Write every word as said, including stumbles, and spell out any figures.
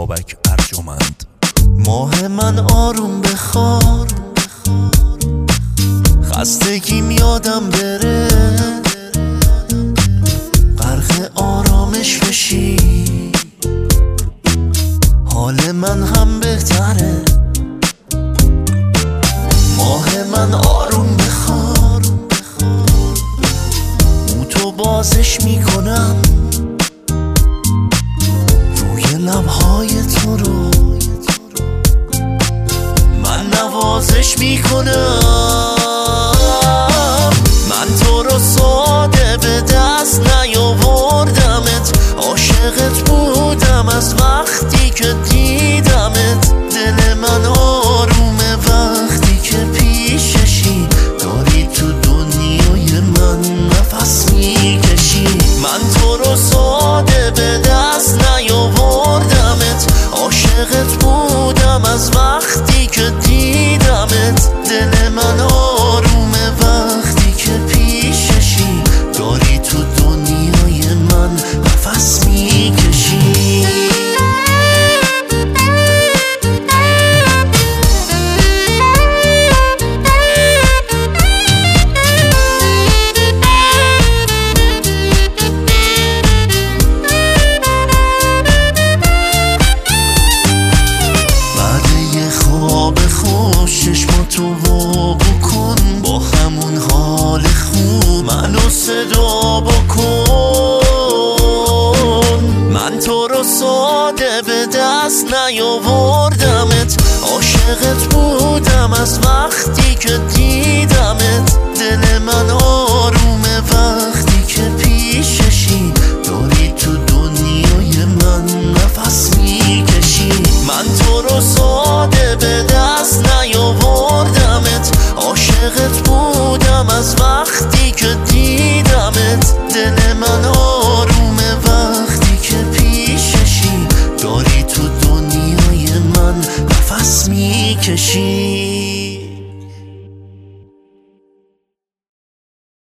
بابک ارجمند. ماه من آروم بخوار، خستگیم یادم بره، غرق آرامش بشی، حال من هم بهتره. ماه من آروم بخوار، مو تو بازش میکنم، روی لبهای تو رو من نوازش میکنم. من تو رو ساده به دست نیاوردمت، عاشقت بودم از وقتی که دیدمت. دل من آرومه وقتی که پیششی، داری تو دنیای من نفس میکشی. من تو رو ساده به دست نیاوردمت، عاشقت بودم از وقتی که دیدمت. دل من آرومه وقتی که پیششی، داری تو دنیای من نفس میکشی. تو وا بکن با همون حال خوب، منو صدا بکن. من تو رو ساده به دست نیاوردمت، عاشقت بودم از وقتی که دیدمت. دل من آرومه وقتی که پیششی، داری تو دنیای من نفس میکشی. من تو رو ساده به دست نیاوردمت، عاشقت بودم از وقتی که دیدمت. دل من آرومه وقتی که پیششی، داری تو دنیای من نفس میکشی.